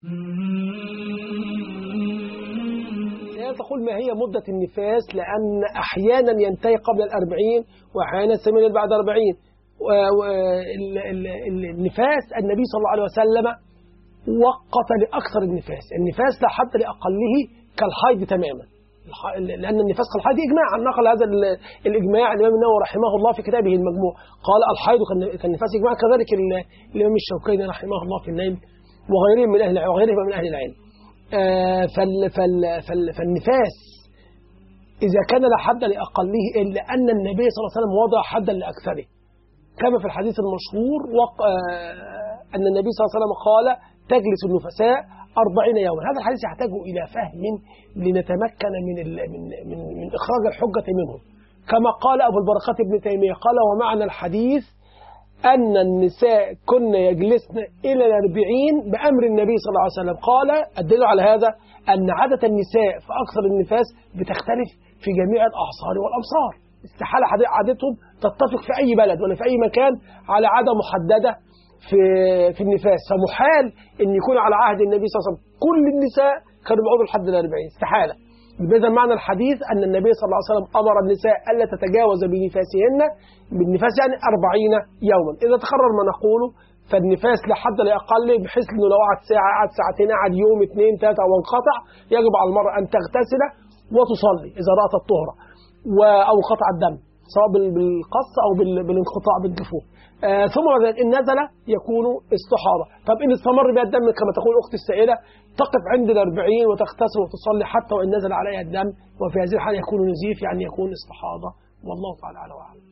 تقول ما هي مدة النفاس، لأن أحيانا ينتهي قبل 40 وأحيانا يستمر بعد 40. النفاس النبي صلى الله عليه وسلم وقت لأكثر النفاس لا حد لأقله كالحيض تماما، لأن النفاس كالحيض إجماعا، نقل هذا الإجماع الإمام النووي رحمه الله في كتابه المجموع، قال الحيض كالنفاس إجماعا، كذلك الإمام الشوكاني رحمه الله في النيل وغيرهم من أهل العلم. فالنفاس إذا كان لا حد لأقله، إلا أن النبي صلى الله عليه وسلم وضع حدا لأكثره، كما في الحديث المشهور أن النبي صلى الله عليه وسلم قال تجلس النفساء 40 يوما. هذا الحديث يحتاج إلى فهم لنتمكن من إخراج الحجة منه، كما قال أبو البركات ابن تيمية، قال ومعنى الحديث أن النساء كن يجلسن إلى 40 بأمر النبي صلى الله عليه وسلم. قال الدليل على هذا أن عادة النساء في أكثر النفاس بتختلف في جميع الأعصار والأمصار، استحالة عادتهم تتفق في أي بلد ولا في أي مكان على عادة محددة في النفاس، فمحال أن يكون على عهد النبي صلى الله عليه وسلم كل النساء كانوا بيقعدوا لحد 40، استحالة. بهذا معنى الحديث أن النبي صلى الله عليه وسلم أمر النساء ألا تتجاوز بنفاسهن، بالنفاس يعني 40 يوما. إذا تكرر ما نقوله فالنفاس لا حد لا أقل، بحيث أنه لو قعد ساعة، قعد ساعتين، قعد يوم 2 3 وانقطع، يجب على المرأة أن تغتسل وتصلي إذا رأت الطهرة أو قطع الدم، سواء بالقص أو بالانقطاع بالجفوف. ثم إن نزل يكون استحاضة. طب إن استمر بها الدم كما تقول أخت السائلة، تقف عند 40 وتغتسل وتصلي حتى وإن نزل عليها الدم، وفي هذه الحالة يكون نزيف، يعني يكون استحاضة، والله تعالى أعلم.